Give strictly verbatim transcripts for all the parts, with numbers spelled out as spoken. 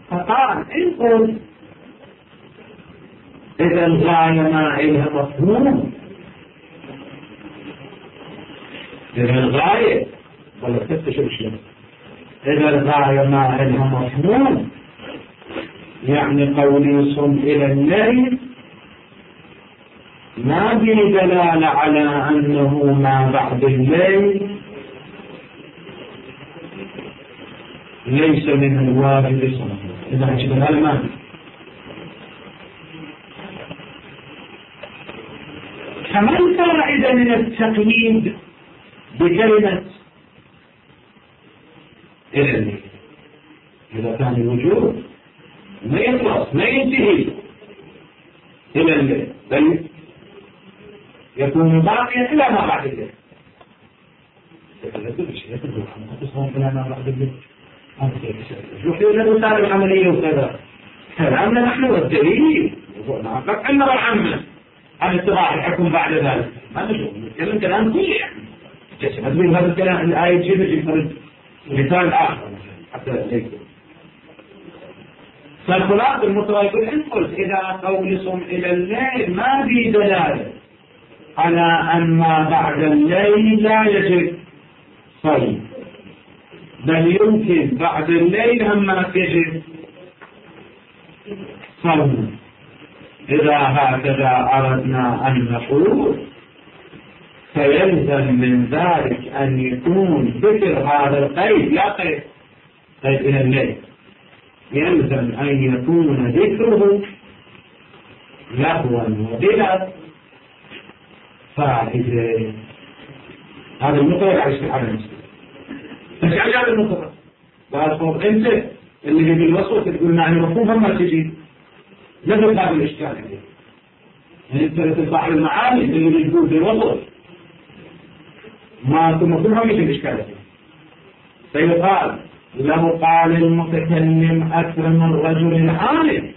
فقال إن قلت إذا الغاية ما إلها مفهوم، إذا الغاية ولا تكتشف شيء، إذا الغاية ما إلها مفهوم يعني قولي صم إلى الليل ما في دلالة على أنه ما بعد الليل ليس من الواجب صلاة. إذا دلالة ما في. كما الفائدة من التقييد بكلمة إلى الليل؟ إذا كان الوجود ما يخلص ما ينتهي إلى الليل بل يكون باقيا إلى ما بعد الليل. إلى ما بعد الليل شوف لنا الرسالة العملية وكذا كلامنا نحن والدليل عندنا العامة عن اتباع الحكم بعد ذلك ما نشوف نتكلم كلام كلي يعني تقول هذا الكلام الآية تجيب يفرد مثال آخر حتى ليس. فالخلاصة المطلق يقول إن قلت إذا قول صم إلى الليل ما في دلالة على أن ما بعد الليل لا يجب صوم، بل يمكن بعد الليل أما يجب صوم. إذا هكذا أردنا أن نقول فيلزم من ذلك أن يكون ذكر هذا القيد لا قيد قيد إلى الليل، يلزم أن يكون ذكره لهوا وبلا فائدة. هذا المطلق يعيش على المسلم. بس عجب المطلق بعد صوب أنت اللي يجي الوصف تقول معنى مفهوم هم تجي نفس هذا الإشكال عليه. يعني أنت تطلع المعاني اللي يقول في الوصف ما مفهوم هم يجي الإشكال عليه. فيقال له قال المتكلم أكرم الرجل العالم،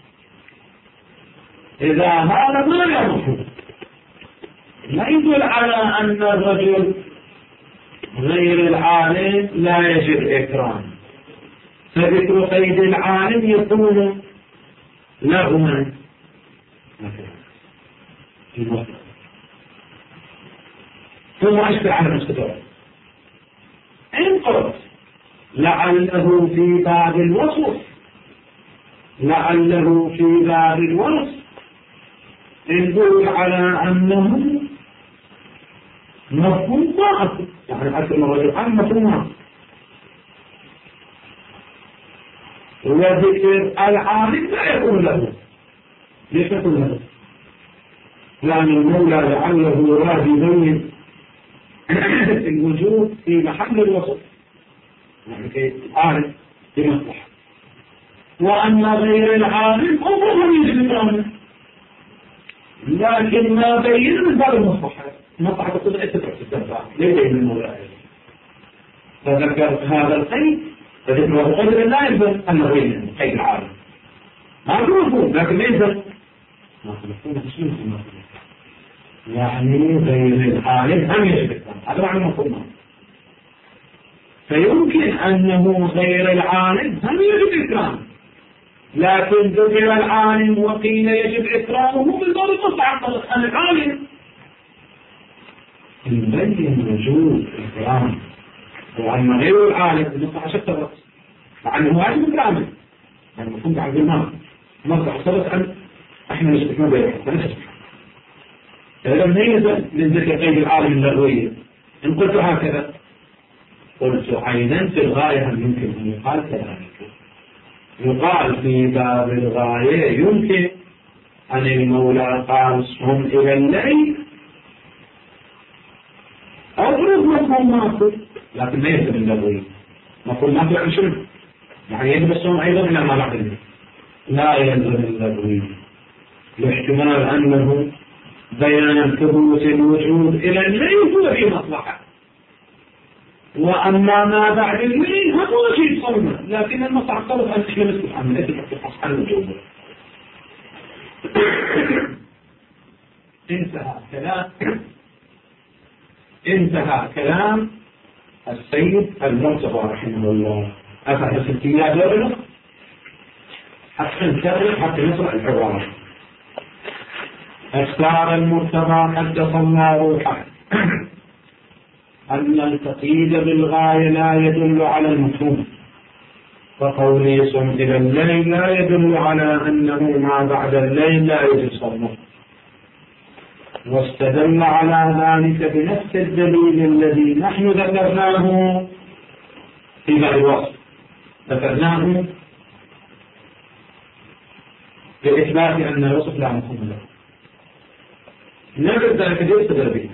إذا هذا ما يمفهوم لا يدل على أن الرجل غير العالم لا يجب إكرام، فذكر قيد العالم يكون لغوا في المطلق ثم أشبه على المستدر. إن قلت لعله في باب الوصف لعله في باب الوصف يدل على أنه مفهوم ضعف، يعني أكثر الرجل عن مفهوم وذكر العالم لا يكون له ليس يكون له، لأن المولى لعله يراد يبين الوجود في محل الوصف يعني كي عالم بمصلحة، وأما غير العالم أمره يجب عنه لكن ما بين من باب المصلحة مصلحة تقول اتبع في الدفاع ليه بين المولى. فذكر هذا القيد فذكره قدر لا يلزم أنه غير قيد العالم ما هو مفهوم لكن يلزم يعني غير العالم هم يجب هذا معنى مفهوم. فيمكن أنه غير العالم هم يجب إكرام، لكن ذكر العالم وقيل يجب إكرامه من باب المصلحة عن العالم يبين وجود إكرام، وأما غير العالم المصلحة شترت مع أنه واجب إكرامه يعني مفهوم عن الماء مصلحة شترت أن إحنا نشتكنا بينه فنشتك. فإذا ميز من ذكر قيد العالم اللغوية إن قلت هكذا قلت عيننت الغاية هل يمكن أن يقال كذلك؟ يقال في باب الغاية يمكن أن المولى قال صم إلى الليل أضرب مفهوم ماكل لكن ما يلزم اللغوية. مفهوم ماكل عن شنو؟ يعني يجب الصوم أيضا إلى ما بعد الليل لا يلزم اللغوية لاحتمال أنه بيان ثبوت الوجود إلى الليل هو في مصلحة، وأما ما بعد الليل هو شيء صومه لكن المصلحة طلب أن إحنا نسكت عنه ليس تحقق عن الوجود. انتهى كلام انتهى كلام السيد المرتضى رحمه الله. أفهم السلطية دورنا نكرر حتى نصل العبارة. اختار المرتضى قدس الله روحه أن التقييد بالغاية لا يدل على المفهوم، فقولي صم إلى الليل لا يدل على أنه ما بعد الليل لا يجب صومه، واستدل على ذلك بنفس الدليل الذي نحن ذكرناه في بعض الوصف، ذكرناه لإثبات أن الوصف لا مفهوم له. نجد ذلك يستدل به،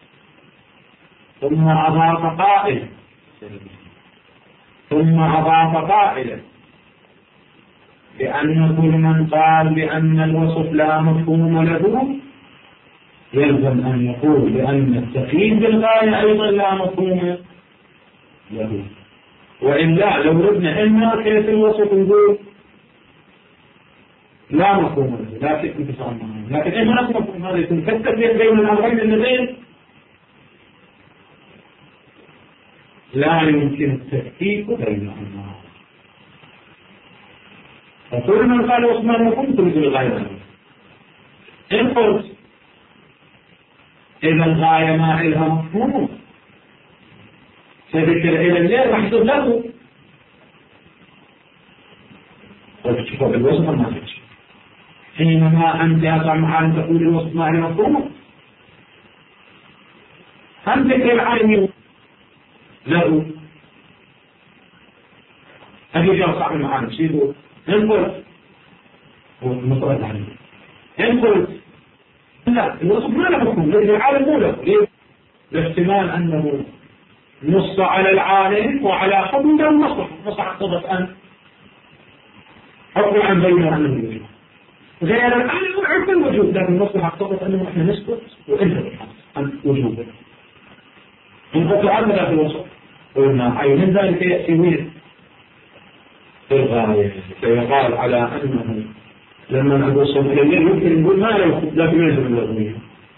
ثم أضاف قائلا ثم أضاف قائلا بأن كل من قال بأن الوصف لا مفهوم له يلزم أن يقول بأن التقييد بالغاية أيضا لا مفهوم له، وإلا لو ردنا إن كيف الوصف نقول لا مفهوم له لكن انتصار معه، لكن إما نفس مفهوم هذا يكون كالتفريق بين الأمرين اللذين لا يمكن التفكيك بينهما. فكل من قال عثمان مفهوم تريد الغاية، إن قلت إذا الغاية ما إلها مفهوم فذكر إلى الليل راح يصير له، وتشوفوا بالوصف ما تجي حينما أنت أطمع أن تقول الوصف ما إلها مفهوم، هم ذكر العالم له هذه جاء صاحب المعاني سيبه. إن قلت هو المصرد عليه، إن قلت لا الوصف ما له مفهوم لأن العالم مو له، ليه؟ لاحتمال أنه نص على العالم وعلى حكم ده المصلحة، مصلحة اقتضت أن حكم عن بينه عنه الوجود غير العالم وعرف الوجود، لكن المصلحة اقتضت أنه نحن نسكت وإنت عن وجوده. إن قلت عمل في الوصف قلنا أي من ذلك يأتي وين الغاية، فيقال على أنه لما نقول صوم إلى الليل يمكن نقول ما له لكن يجب اللغوية،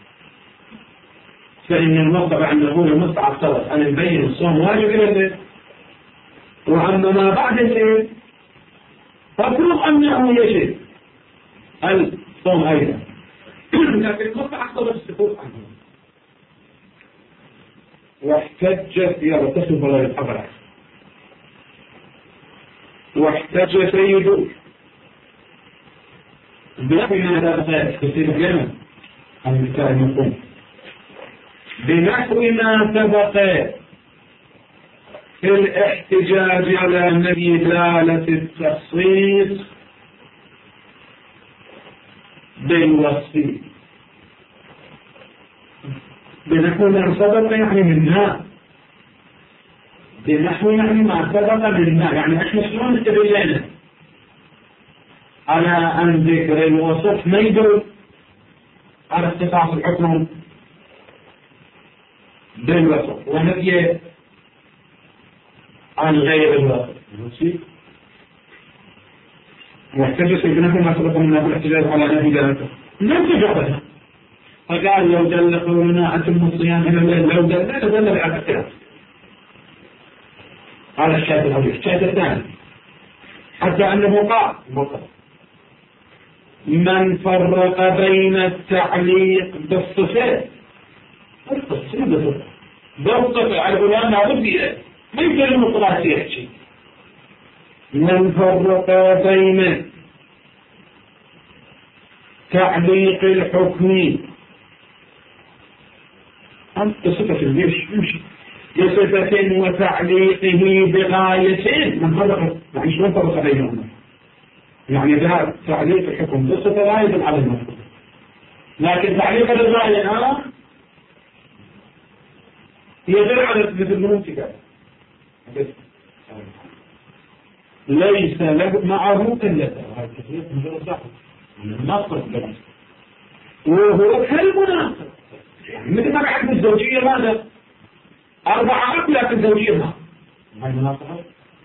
فإن المطبع أن نقول المطبع افترض أن نبين الصوم واجب إلى الليل، وأما ما بعد الليل فالمفروض أنه يجب الصوم أيضا، لكن المطبع افترض السكوت عنه. واحتج يلا تسلم الله الحضر واحتج سيد بنحو ما سبق كثير جمع المثال يقول بنحو ما سبق في الاحتجاج على نفي دلالة التخصيص بالوصف. بنحو ما سبق يعني منها، بنحو يعني ما سبق منها، يعني احنا شلون استدلنا على أن ذكر الوصف ما يدل على اختصاص الحكم بالوصف ونفي عن غير الوصف. واحتجت بنحو ما سبق منها في الاحتجاج على نفي دلالته لم تجربها، فقال لو دل قولنا أتم الصيام إلى الليل لو دل لا دل على الكلام على الشاهد الأول. الشاهد الثاني حتى أنه قال من فرق بين التعليق بالصفات بالصفات على العلماء والبيئة ما يمكن المطلع فيها شيء. من فرق بين تعليق الحكم بصفة الجيش يمشي بصفة وتعليقه بغايتين، من فرق يعني شلون فرق بينهما؟ يعني ذا تعليق الحكم بصفة لا يدل على المفهوم، لكن تعليق الغاية ها يدل على مثل المنتجة ليس له معه إلا هذا التفريق من غير صح النصر وهو كالمناصر، يعني مثل ما بعد الزوجية ماذا؟ أربعة أقلة في الزوجية ما هاي مناصرة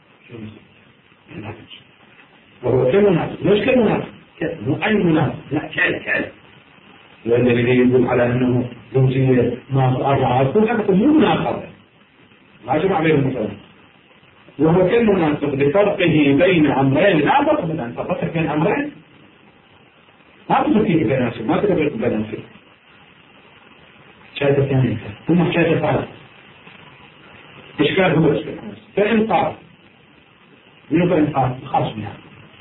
وهو كالمناصر مش كالمناصر مو أي مناصر لا كال كال، لأن الذي يدل على أنه زوجية ما أربعة أقلة مو مناصرة ما جمع بين المثال. وهو كل مناسب لفرقه بين أمرين لا فرق بين أن تفرق بين أمرين ما تفرق بيناسب ما تفرق بيناسب شاهدة ثانية ثم شاهدة ثالثة إشكال هو إشكال فإن قال منو فإن قال الخصم يعني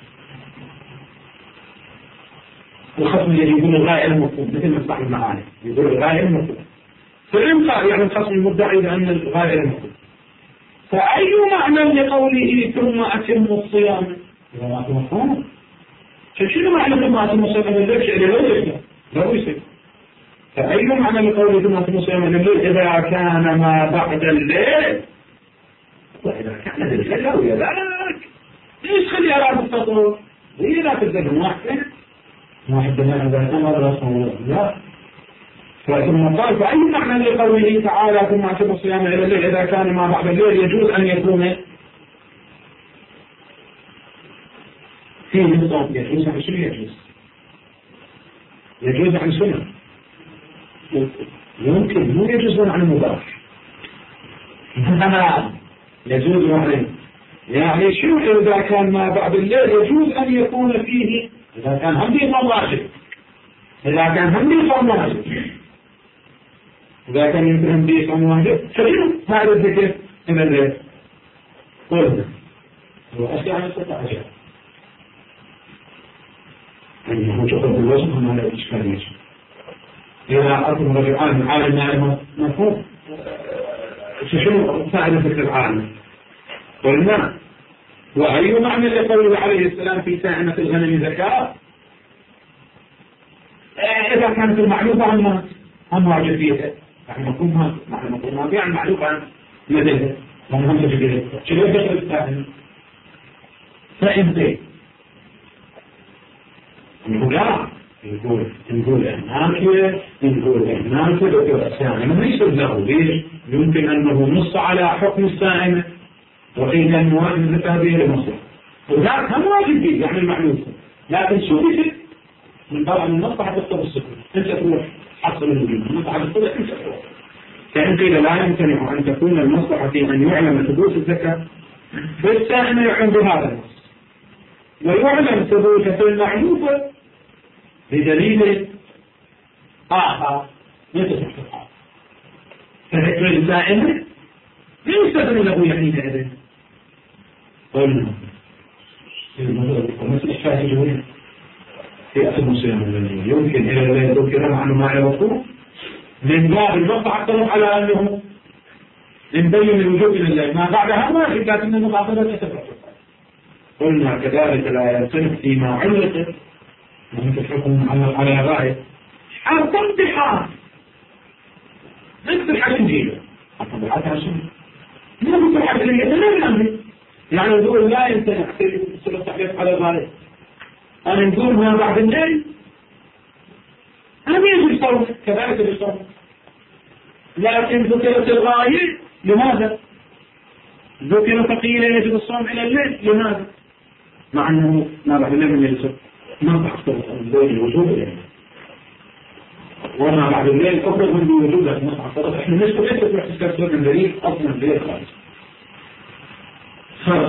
الخصم الذي يقول الغاية المطلوب مثل مصباح المعاني يقول الغاية المطلوب فإن قال يعني الخصم المدعي بأن الغاية المطلوب فأي معنى لقوله ثم أتم الصيام إذا ما أتم الصيام شنو معنى ثم أتم الصيام ليش إلى ليش لا يصير فأي معنى لقوله ثم أتم الصيام الليل إذا كان ما بعد الليل وإذا كان الليل لا وياك ليش خلي أراد التطور هي لا تزال واحد واحد ما إذا كان رسول لا ثم قال فأي معنى لقوله تعالى ثم أتم الصيام إلى الليل إذا كان ما بعد الليل يجوز أن يكون فيه نظام يجوز عن شنو يجوز يجوز عن سنة يمكن مو يجوز عن المباح يجوز عن يعني شنو إذا كان ما بعد الليل يجوز أن يكون فيه إذا كان هم دي صوم واجب إذا كان هم دي صوم واجب إذا كان يمكن هم دي صوم واجب فشنو هذا الذكر من الليل قلنا هو أشياء عن ستة أشياء أنه تقرب الوزن هم على الإشكال يجب إذا أردتم رجعان عالم عالم مفهوم شنو فائدة فكر العالم قلنا وأي معنى لقوله عليه السلام في سائمة الغنم زكاة إذا كانت المعلوفة هم هم واجبية يعني مفهومها معنى مفهومها يعني معلوفة مثلها هم هم تجديد شنو دخل السائمة سائم زي لا نقول نقول هناك نقول هناك دكتور السائمة ما يصير له ليش يمكن أنه نص على حكم السائمة وقيل أن واجب الزكاة به للمصلحة وذاك هم واجب به يعني المعلوم لكن شو بيصير من طبعا المصلحة تخطب السكر أنت تروح حصل الوجود المصلحة تخطب أنت تروح فإن قيل لا يمكن أن تكون المصلحة في أن يعلم ثبوت الزكاة فالسائمة يعلم بهذا النص ويعلم ثبوت في المعلوفة بدليل آخر مثل الحقيقة فذكر السائمة يستدل له يحينئذ قلنا مثل الشاهد وين في أسد مسلم الليل يمكن إلى الليل ذكر عنه ما يعرفه من باب الوقت اعترف على أنه نبين الوجوب إلى الليل ما بعدها ما في لكن المقابلة يتفرق قلنا كذلك لا ينصرف فيما علق مثل الحكم على غاية حرف امتحان نكتب حاجة نجيله حتى بالحاجة عشان ما بيكون حاجة ليه لا نعمل يعني نقول لا يمتنع في التحقيق على الغاية أنا نقول ما بعد الليل أنا يجب الصوم كذلك الصوم لكن ذكرت الغاية لماذا ذكر فقيل يجب الصوم إلى الليل لماذا مع أنه ما بعد الليل من يجب ما تحصل الليل الوجوب إليه وما بعد الليل أفضل من الوجوب لكن ما تحصل إحنا نشكر ليس في احتساب سبب الدليل أصلا الليل خالص خلاص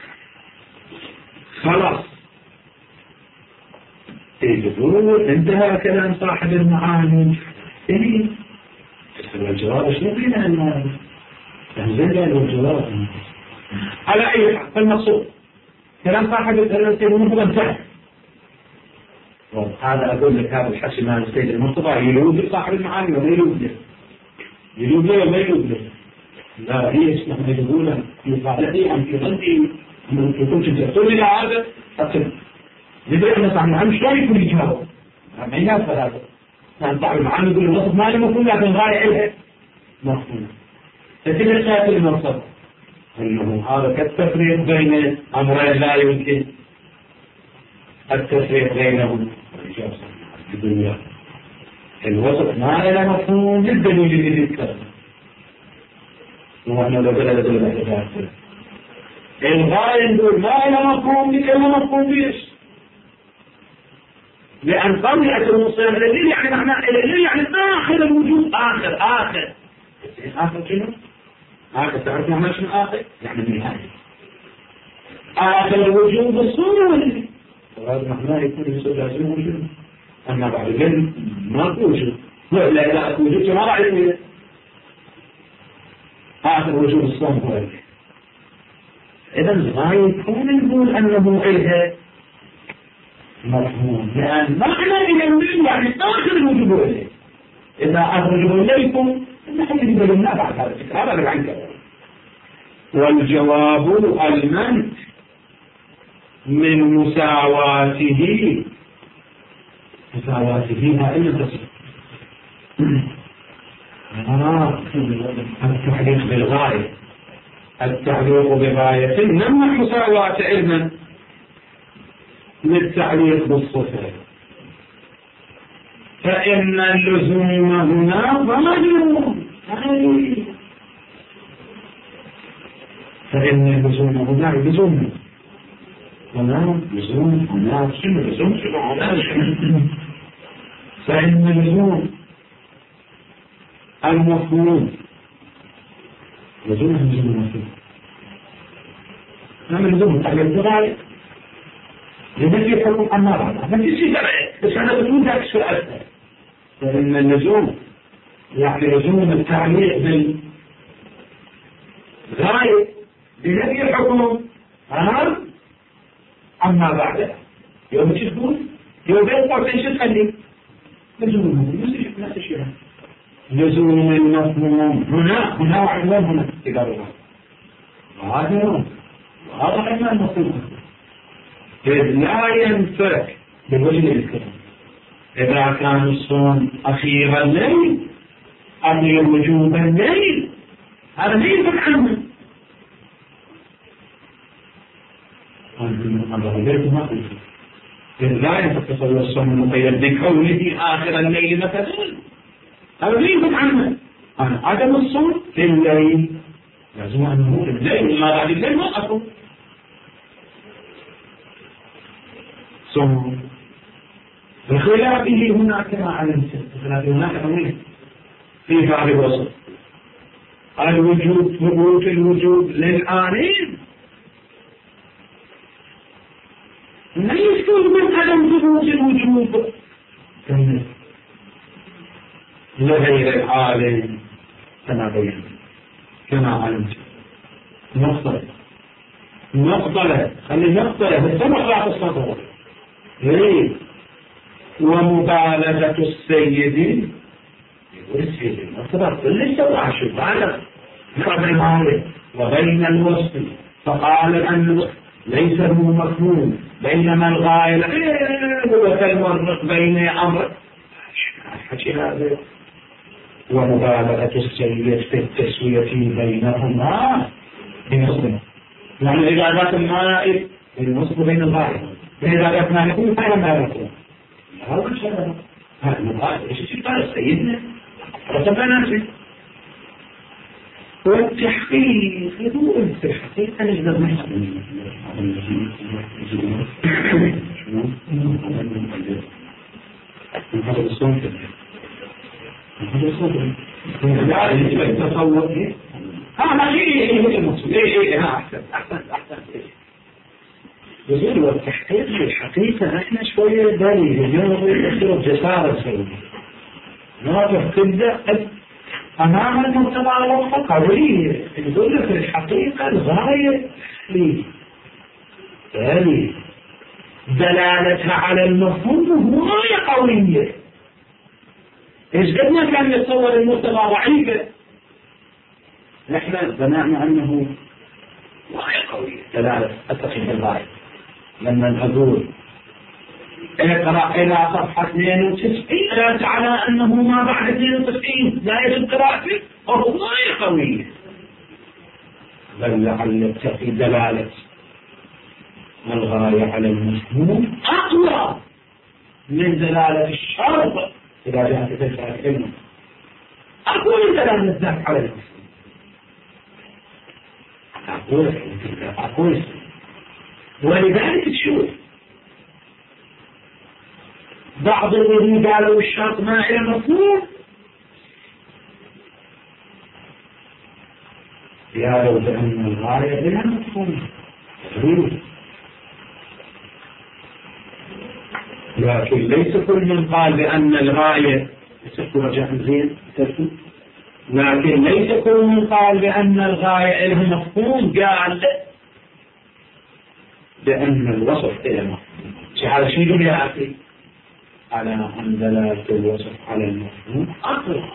خلاص يقول انتهى كلام صاحب المعاني ايه الجواب شنو فينا الناس تنزل الجواب على اي حال فالمقصود كلام صاحب المعاني انتهى هذا اقول لك هذا الحشي مال السيد المرتضى يلوذ صاحب المعاني ولا يلوذ له يلوذ له ولا يلوذ له لا هي اسمها يقولون يقالتي أم كغنتي من كنت تقول إلى هذا أصل لذلك أنا صاحب المعاني شلون يكون يجاوب ما يناسب هذا كان صاحب المعاني يقول الوصف ما له مفهوم لكن غاية إلها مفهوم فكل الشيء المقصد أنه هذا كالتفريق بين أمرين لا يمكن التفريق بينهم في الدنيا الوصف ما له مفهوم للدليل اللي يذكره ونحن لو بدأ لدول الاعتبار الغاية نقول ما له مفهوم لك إلا مفهوم بيش لأن طبيعة المصير الذي يعني معنى الذي يعني آخر الوجود آخر آخر آخر شنو؟ آخر تعرف معنى شنو آخر؟ يعني النهاية آخر الوجود الصورة وهذا معناه يكون يسود لازم وجود. أما بعد العلم ما في وجود، وإلا إذا أكو وجود ما بعد العلم. آخر وجود الصورة هو العلم. إذا لا يكون نقول أنه إله مفهوم، لأن معنى إلى يعني آخر الوجود هو إله. إذا أخرجه إليكم إن حيث يبلغنا بعد هذا الفكرة هذا عن كذا. والجواب المنع من مساواته مساواته ما إلا تصف التعليق بالغاية التعليق بغاية نمنع مساواة علما للتعليق بالصفة، فإن اللزوم هنا ظاهر فإن اللزوم هنا لزوم هنا لزوم هنا شنو لزوم شنو هنا فإن اللزوم المفهوم لزوم لزوم المفهوم نعم لزوم التعليق بغاية لنفي الحكم عما بعدها ما في شيء بس أنا بدون ذلك سؤال. فإن اللزوم يعني لزوم التعليق بالغاية بنفي الحكم أمر عما بعدها يوم تشبه يوم بين قوسين شو تخلي لزوم نفس الشيء لزوم المفهوم هنا هنا وعنوان هنا تقاربها وهذا وهذا عنوان المفهوم إذ لا ينفك بالوجه الكريم إذا كان الصوم أخير الليل أخير وجوب الليل هذا ما ينفك عنه. إذ لا ينفك تصور الصوم المقيد بكونه آخر الليل مثلا هذا ما ينفك عنه. أنا عدم الصوم في الليل لازم أنه الليل ما بعد الليل ما أصوم صوم بخلافه هناك كما علمت بخلافه هناك أمرين في باب الوسط الوجود ثبوت الوجود للآنين لا يشكل من عدم ثبوت الوجود لغير العالم كما بين كما علمت نقطة نقطة خلي نقطة بالسمع راح تصدر ليه ومبالغة السيد يقول السيد المصدر اللي سوى عشر بعد نقرأ المعارف وبين الوصف فقال أن ليس هو مفهوم بينما الغاية هو كالمرق بين أمر حكي هذا ومبالغة السيد في التسوية بينهما بنصبه يعني إذا ذات المائل بالنصب بين الغاية إذا ذات ما نكون فعلا ما نكون هذا مش هذا هذا المقال إيش يصير قال سيدنا رتبنا نفسه والتحقيق يقول في الحقيقة نجد محسن من هذا الصوم من هذا الصوم لا يجب تصور ايه ها ما شيء ايه المقصود ايه ايه ها احسن احسن احسن يقول والتحقيق في الحقيقة احنا شوية داري اليوم يصير جسارة سيدي نواجه تبدأ أمام المجتمع الوسط قوية يقول في الحقيقة الغاية ليه ثاني دلالتها على المفهوم غاية قوية إيش قدنا كان يتصور المجتمع ضعيفة نحن بنعنا أنه غاية قوية دلالة أتقي بالغاية لما نقول اقرأ إلى صفحة اثنين وتسعين دلالة على أنه ما بعد اثنين وتسعين لا يجب قراءته وهو غاية قوية بل لعل التقي دلالة الغاية على المفهوم أقوى من دلالة الشرط إذا جاءت تلك الكلمة أقوى من دلالة الذات على المفهوم أقول أقول ولذلك تشوف بعض الذين قالوا الشرط ما إلى مفهوم قالوا بأن الغاية بها مفهوم صحيح، لكن ليس كل من قال بأن الغاية يصح رجاء زين، لكن ليس كل من قال بأن الغاية له مفهوم قال بأن الوصف إلى مفهوم. هذا شيء يدل يا أخي على أن دلالة الوصف على المفهوم أقوى،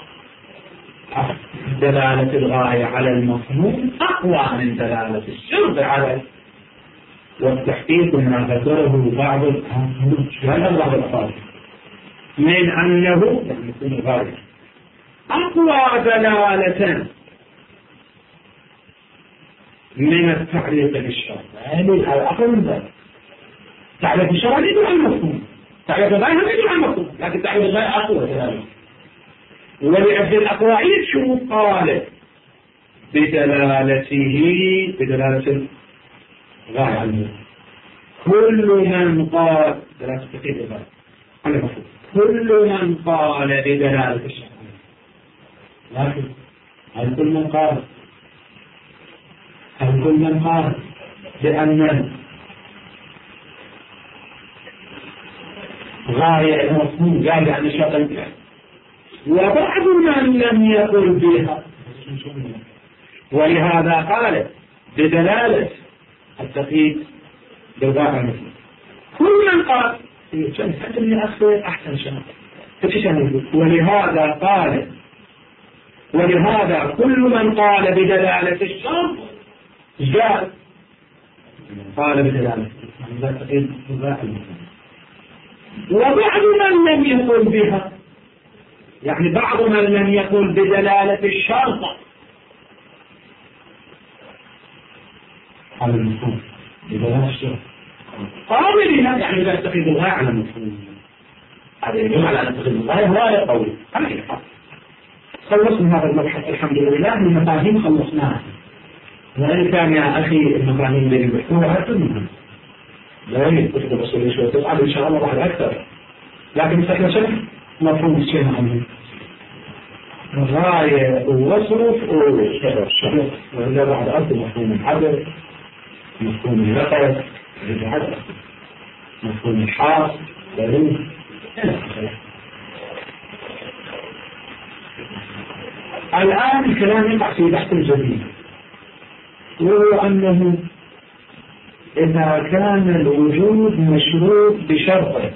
دلالة الغاية على المفهوم أقوى من دلالة الشرط على، والتحقيق ما ذكره بعض بعض الأفاضل من أنه يكون الغاية أقوى دلالة من التعليق بالشرط، يعني أقوى من ذلك. تعليق الشرط يدل على المفهوم، تعليق الغاية يدل على المفهوم، لكن تعليق الغاية أقوى دلالة. ولأجل الأقوائية شو قال بدلالته بدلالة الغاية على المفهوم. كل من قال دلالة التقييد الغاية على المفهوم، كل من قال بدلالة الشرط، لكن هل كل من قال هل كل من قال بأن غاية المفهوم قال بأن الشرط، وبعض من لم يقل بها، ولهذا قال بدلالة التقييد بالغاية على المفهوم. كل من قال حتى من أخذ أحسن شيء، ولهذا قال ولهذا كل من قال بدلالة الشرط جاء قال بدلالة التقييد بالغاية على المفهوم. وبعض من لم يقل بها، يعني بعض من لم يقل بدلالة الشرط على المفهوم بدلالة الشرط قال لنا، يعني لا يتخذ الغاية على المفهوم. هذا يدل على أن تخذ الغاية غاية قوية. خلصنا هذا المبحث الحمد لله، المفاهيم خلصناها، وإن كان يا أخي المفاهيم الذي بحثوها أكثر لا يمكن كتب الأصولية شوية تصعب إن شاء الله بعد أكثر، لكن إحنا شنو مفهوم الشيء عنه غاية ووصف وشرط، وإلا بعد أكثر مفهوم الحدث، مفهوم النقص، مفهوم الحاص، دليل. الآن الكلام يقع في بحث جديد، وهو أنه إذا كان الوجود مشروط بشرطه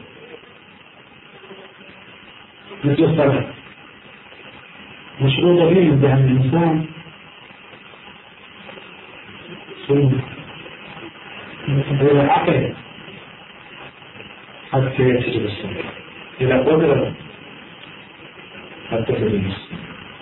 مثل الصلاة مشروطة به بأن الإنسان إذا عقل حتى يسجد الصلاة، إذا قدر حتى يسجد الصلاة،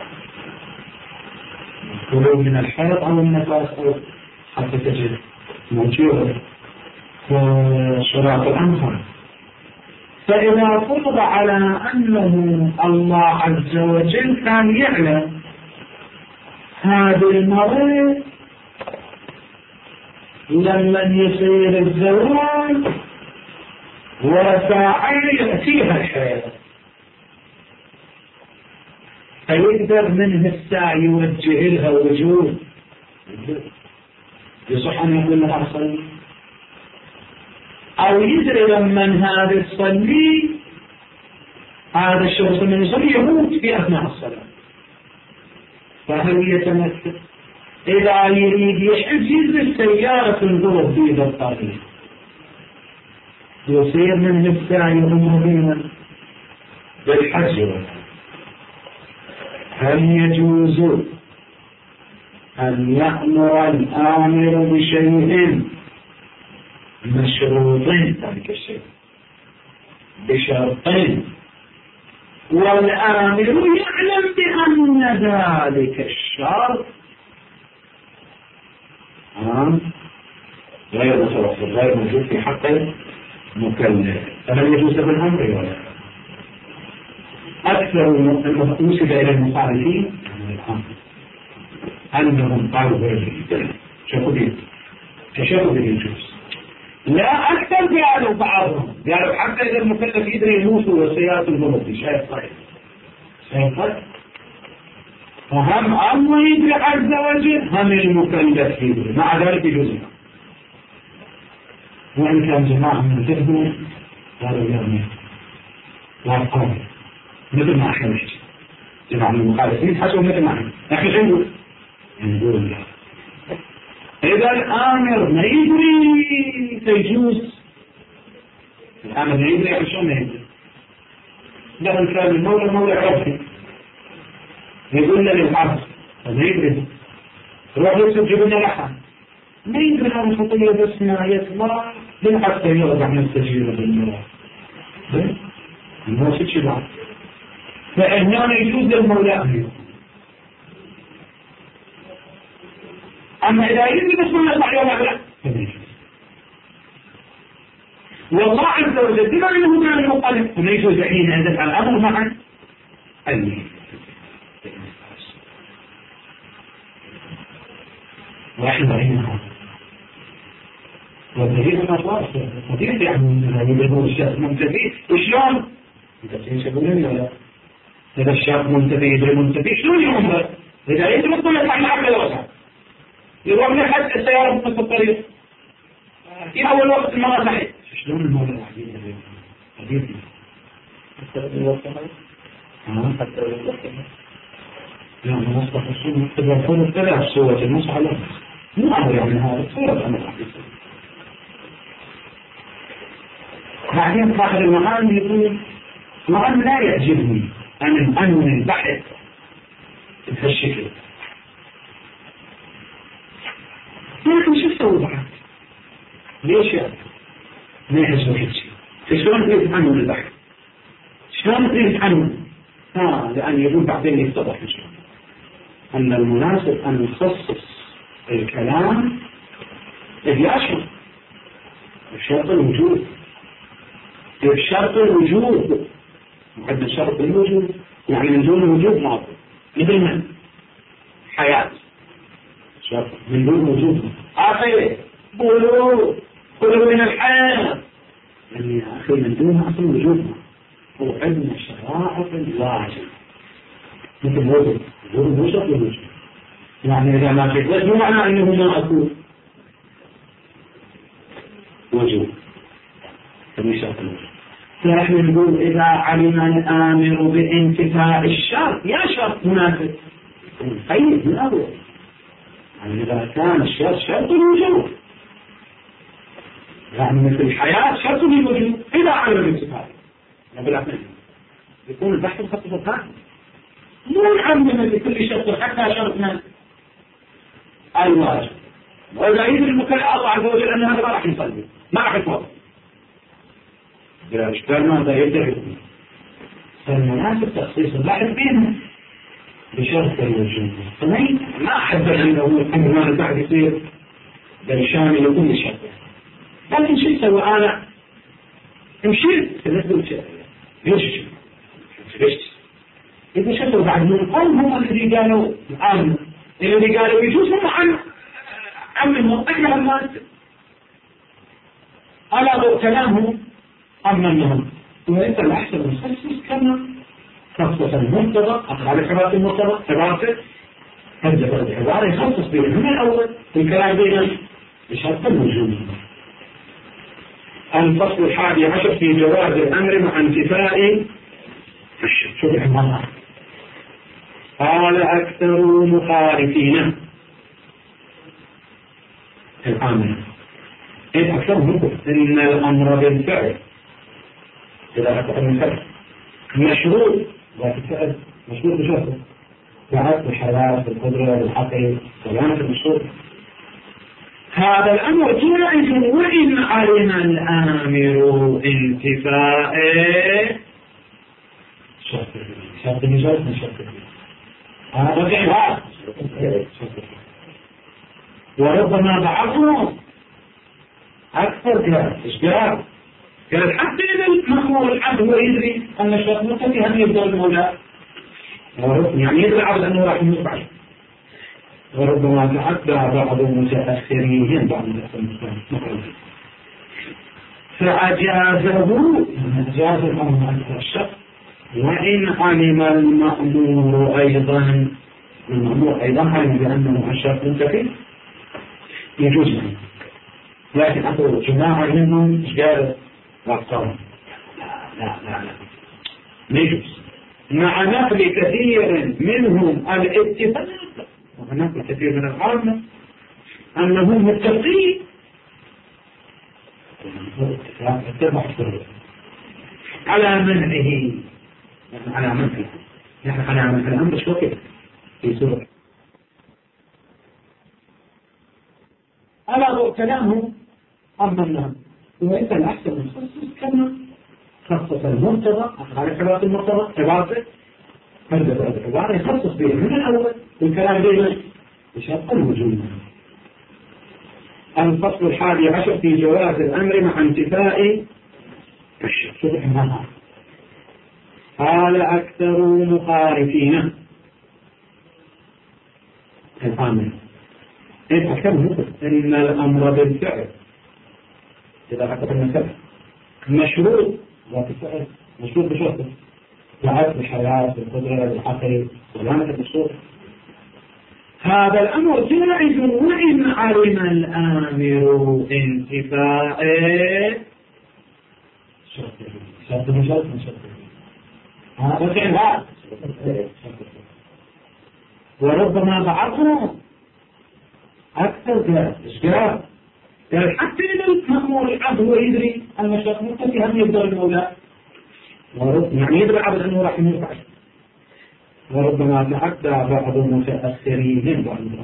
ولو من الحيض أو النفاس أو حتى تجد موجودة وشرائط الأمثال. فإذا فرض على أنه الله عز وجل كان يعلم هذا المريض لما يصير الزواج وساعة يأتيها الحياة، فيقدر منه الساعة يوجه لها وجود، يصح أن يقول لها صلي، أو يدري لمن هذا الصلي هذا الشخص من يصلي يموت في أثناء الصلاة، فهل يتمثل إذا يريد يحج ينزل سيارة تنضرب به بالطريق يصير من السعي أمرين بالحج، هل يجوز أن يأمر الآمر بشيء مشروطين ذلك الشيء بشرطين والآمر يعلم بأن ذلك الشرط غير متوفر غير موجود في حق المكلف، فهل يجوز له الأمر ولا لا؟ أكثر المنسب إلى المخالفين أنهم قالوا بذلك شافوا به فشافوا به الجوز، لا أكثر قالوا بعضهم قالوا حتى إذا المكلف يدري يموت وسيارة المرض شايف طيب شايف طيب، وهم الله يدري عز وجل هم المكلف يدري، مع ذلك يجوز. وإن كان جماعة من الفهم قالوا يومين وأرقام مثل ما احنا نحكي جماعة من المخالفين حسوا مثل ما احنا نحن شو نقول؟ نقول لا إذا الآمر ما يدري فيجوز الآمر ما يدري يعني شو ما يدري لأن كان المولى مولى عرفي يقول لنا للعبد ما يدري روح يوسف جيب لنا لحم ما يدري عن الخطية بس ما يطلع للعبد يرضع من التجربة بالمرأة ما شيء بعد فإنه يجوز للمولى أمير أما إذا يدري بس ما يطلع يوم لا والله عز وجل بما أنه كان المقالب وما يجوز حين أنزل على الأمر معا أمير وإحنا رأينا والدليل ما صار الدليل يعني يقولون الشخص منتفي وشلون؟ منتفي يقولون ولا إذا الشخص منتفي يدري منتفي شلون ينظر؟ إذا يدري يطلع على العقل الوسع يروح من حد السيارة بنص الطريق في أول وقت المرة صحيح شلون الموضوع الحديث حديث حتى الوسع ها حتى الوسع لا مصطفى السنة تبقون الثلاث سورة المصحف لا مو أمر يعني هذا سورة أمر حديث بعدين صاحب المقام يقول المقام لا يعجبني أن أن البحث بهالشكل لكن شو تسوي بعد؟ ليش يعني؟ ما يحسوا كل شيء شلون تريد تحمل البحث؟ شلون تريد تحمل؟ آه لأن يقول بعدين يتضح إن شاء الله أن المناسب أن نخصص الكلام بأشهر بشرط الوجود بشرط الوجود محدد شرط الوجود يعني من دون وجود ماضي مثل من حياة شرط من دون وجود آخر قولوا قولوا من الحياة يعني يا أخي من دون أصل وجود هو علم الشرائع الواجب مثل وجود وجود مو شرط الوجود يعني إذا ما في وجود مو معنى أنه ما أكون وجود فمن شرط الوجود فنحن نقول إذا علم الآمر بانتفاء الشرط يا شرط مناسب نقيد من أول يعني إذا كان الشرط شرط الوجود يعني مثل الحياة شرط الوجود إذا علم الانتفاء بالعكس يكون البحث مخصص الثاني مو نعمم لكل شرط حتى شرطنا الواجب وإذا يدري المكلف الله عز وجل أن هذا ما راح يصلي ما راح يتوضا بلا إشكال ما هذا يدري فالمناسب تخصيص البحث بينهم بشرط الوجود ما أحب أنه ما البحث يصير بل شامل لكل شرط لكن شو يسوي أنا مشيت بالنسبة للشيء ليش ليش إذا شفتوا بعد من قوم هم الذي قالوا الآن الذي قالوا يجوز هم عن عن الموقعنا الناس على ضوء كلامهم أمنهم وإنت الأحسن المخصص كما خصص المنطبق أقرأ الحوارات المنطبق ثلاثة هذا الحوار يخصص بينهم من الأول الكلام بينهم بشرط الوجود الفصل الحادي عشر في جواز الأمر مع انتفاء شوف المرأة قال أكثر مخالفين الآمر إيه أكثر منكم إن الأمر بالفعل إذا أكثر من فعل مشروط لكن فعل مشروط بشرطه بعد الحياة بالقدرة بالحقل سلامة المشروط هذا الأمر جائز وإن علم الآمر انتفاء شرط شرط نجاز من شرط هذا جواز وربما بعضهم أكثر جاز إشجاع قال حتى إذا المأمور الحد هو يدري أن الشرط منتفي هل يبدأ المولى يعني يدري عبد أنه راح يموت بعد وربما تعدى بعض المتأخرين بعض المتأخرين فأجازه أجاز الأمر أكثر الشرط وإن علم المأمور أيضا المأمور أيضا علم بأنه الشرط منتفي يجوز له لكن أقول جماعة منهم إيش قالوا؟ وقتهم لا لا لا لا ما يجوز مع نقل كثير منهم الاتفاق، ونقل كثير من العامة أنهم متفقين على منعه، نحن على منعه نحن على منع الأمر شوكي في سورة ألا كلامهم أما النهم وإذا الأحسن مخصص كما خصص المرتضى على حوار المرتضى عبارته هذا العبارة يخصص به من الأول والكلام به بشرط الوجود. الفصل الحادي عشر في جواز الأمر مع انتفاء الشرط. قال أكثر مخالفين الآمن إيه أكثر مثل إن الأمر بالفعل إذا أكثر المثل مشروط وبالفعل مشروط بشرط لعب الحياة بالقدرة بالعقل سلامة الصورة. هذا الأمر جائز وإن علم الآمر انتفاء شرط شرط من شرط من شرط هذا فعل وربما بعضهم أكثر جائز إشكال يعني حتى إذا المأمور العبد هو يدري أن الشرط منتفي هم يقدر المولى يعني يدري العبد أنه راح يموت بعد، وربما تعدى بعض المتأخرين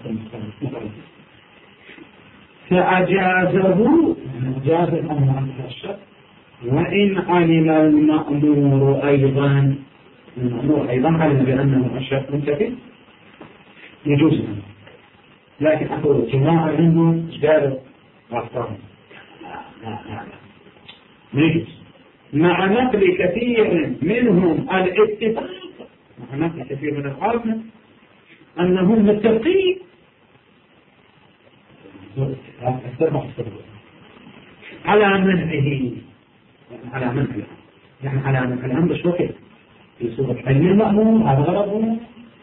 فأجازه أجاز الأمر عن الشرط وإن علم المأمور أيضا المأمور أيضا علم بأنه الشرط منتفي يجوز، لكن أقول جماعة منهم قالوا غفرهم لا لا لا ما يجوز مع نقل كثير منهم الاتفاق، مع نقل كثير من العلماء أنهم متفقين على منعه على منعه يعني على منع الأمر شوكي في سورة علم المأمور. هذا غرضه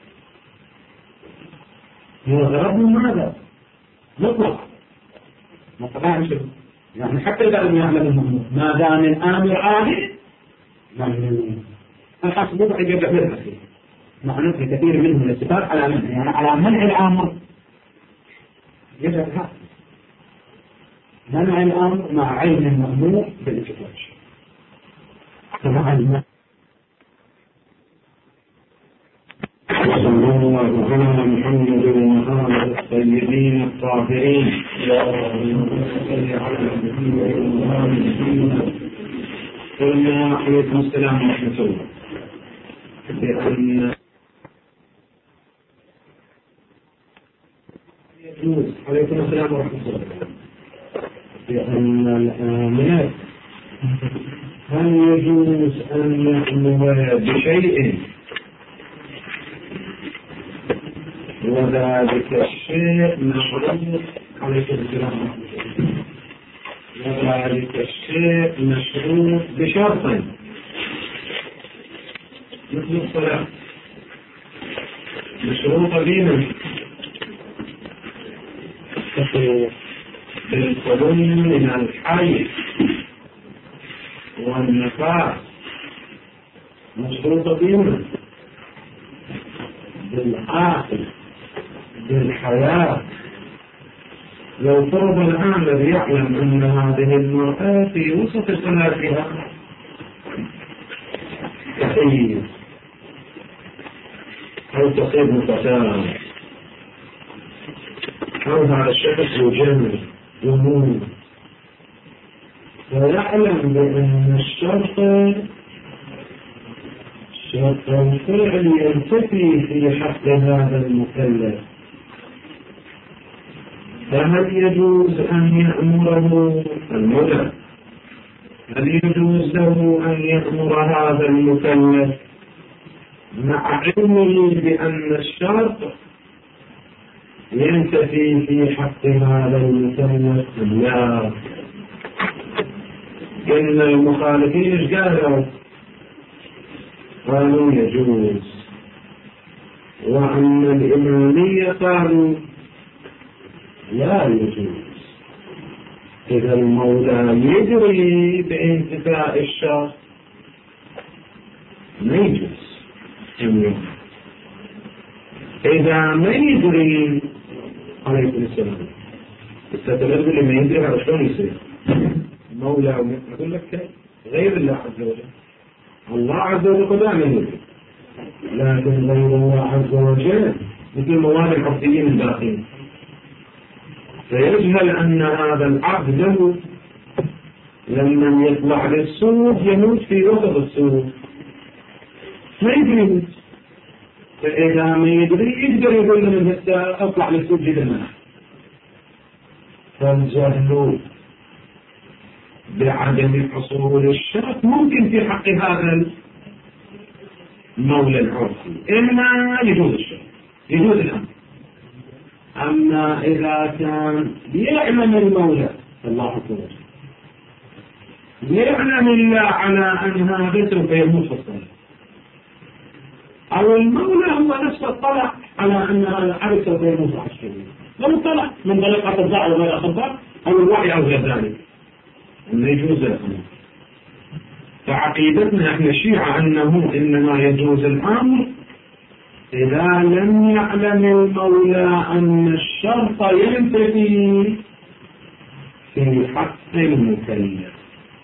غرضه ماذا؟ مطلق مطلق يعني حتى إذا لم يعلم المأمور ما دام الآمر عاهد ممنوع الحاصل بضع يجب على مع نقل كثير منهم الاتفاق على منع يعني على منع الأمر يجب هذا منع الأمر مع علم المأمور بالاتفاق فمع الماء صلى الله على محمد وعلى الطيبين الطاهرين قلنا عليكم السلام ورحمة الله. بأن يجوز عليكم السلام ورحمة الله بأن الآمنات هل يجوز أن يأمر بشيء وذلك الشيء مشروط عليكم السلام ورحمة الله وذلك الشيء مشروط بشرط مثل الصلاة مشروط بنا بالقبول من الحي والنفاس مشروط بنا بالعاقل بالحياة. لو فرض العامل يعلم أن هذه المرأة في وسط صلاتها تحيي أو تصيب فتاة أو هذا الشخص يجمل يموت فيعلم بأن الشرط الشرط الفعل ينتفي في حق هذا المكلف، فهل يجوز أن يأمره المولى؟ هل يجوز له أن يأمر هذا المكلف مع علمه بأن الشرط ينتفي في حق هذا المكلف؟ لا. إن المخالفين ايش قالوا؟ قالوا يجوز، وأن الإمامية قالوا لا يجوز. إذا المولى يدري بانتفاء الشرط ما يجوز أن إذا ما يدري عليكم السلام الستلات اللي ما يدري على شلون يصير المولى أقول لك غير الله عز وجل. الله عز وجل قد ما يدري، لكن غير الله عز وجل مثل مواد الحفظيين الباقين فيجهل أن هذا العبد له لما يطلع للسوق يموت في وسط السوق ما يدري، فإذا ما يدري يقدر يقول لهم هسه أطلع للسوق جدا منه. فالجهل بعدم حصول الشرط ممكن في حق هذا المولى العرفي إما يجوز الشرط يجوز الأمر. أما إذا كان يعلم المولى الله عز وجل يعلم الله على أن هذا سوف يموت في الصلاة، أو المولى هو نفسه اطلع على أن هذا العبد سوف يموت على الشريك، لو اطلع من طريق أطباء أو غير أطباء أو الوحي أو غير ذلك أنه يجوز الأمر. فعقيدتنا احنا الشيعة أنه إنما يجوز الأمر إذا لم يعلم المولى أن الشرط ينتفي في حق المكلف،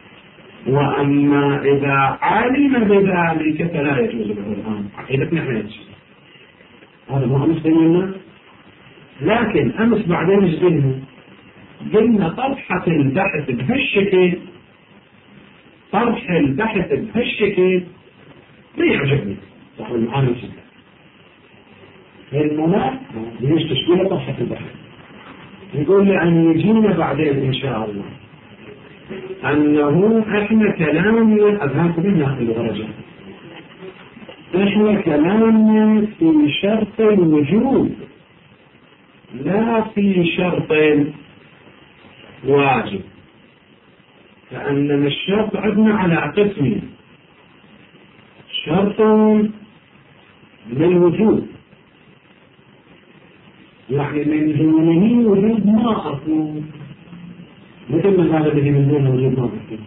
وأما إذا علم بذلك فلا يجوز له الأمر. عقيدتنا احنا يجوز هذا ما أمس بيننا، لكن أمس بعدين ايش قلنا؟ قلنا طرحة البحث بهالشكل طرح البحث بهالشكل ما يعجبني صاحب المعاني جدا. المناء ليش تشبيه طرحة البحث؟ يقول لي أن يجينا بعدين إن شاء الله أنه إحنا كلامنا أذهانكم منها الغرجة إحنا كلامنا في شرط الوجود لا في شرط واجب، لأننا الشرط عندنا على قسمين: شرط للوجود يعني من دونه وجود ما أكون، مثل ما قال الذي من دونه وجود ما أكون،